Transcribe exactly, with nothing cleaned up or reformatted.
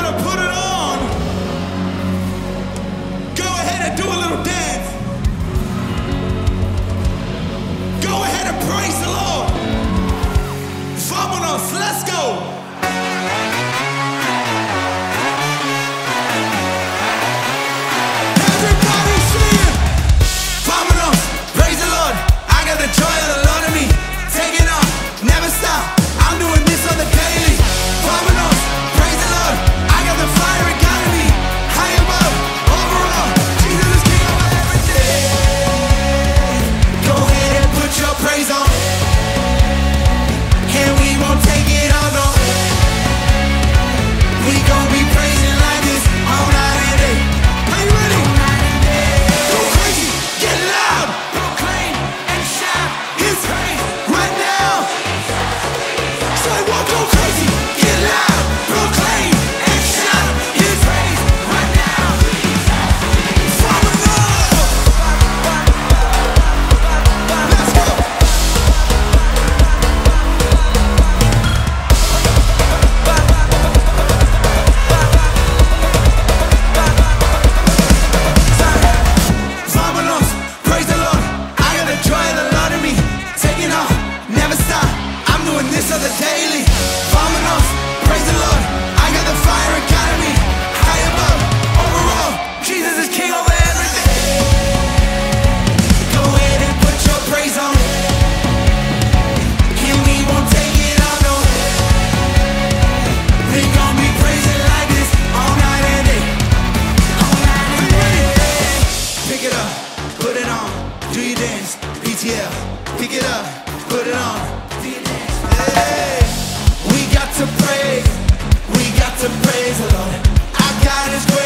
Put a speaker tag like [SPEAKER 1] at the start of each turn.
[SPEAKER 1] gonna put it on. Go ahead and do a little dance. Go ahead and praise the Lord. Vámonos, let's go. The joy of the Lord in me, taking off, never stop. I'm doing this on the daily. Vámonos, praise the Lord. I got the fire inside of me, high above, overall. Jesus is king over everything. Go ahead and put your praise on, and we won't take it all, no. We gon' be praising like this all night and day. Are you ready? Go crazy, get loud. The daily, vámonos, praise the Lord. I got the fire inside of me, high above, overall. Jesus is king over everything. Go ahead and put your praise on, and we won't take it all, no. We gon' be praising like this all night and day. All night and day. Pick it up, put it on, do your dance, P T L. Pick it up, put it on. Hey, we got to praise, we got to praise the Lord. Our God is great.